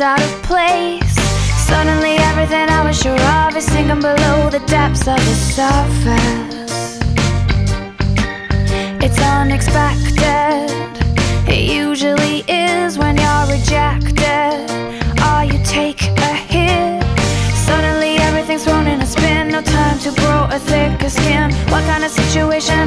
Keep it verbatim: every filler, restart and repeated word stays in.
out of place. Suddenly everything I was sure of is sinking below the depths of the surface. It's unexpected, it usually is when you're rejected, or you take a hit. Suddenly everything's thrown in a spin, no time to grow a thicker skin. What kind of situation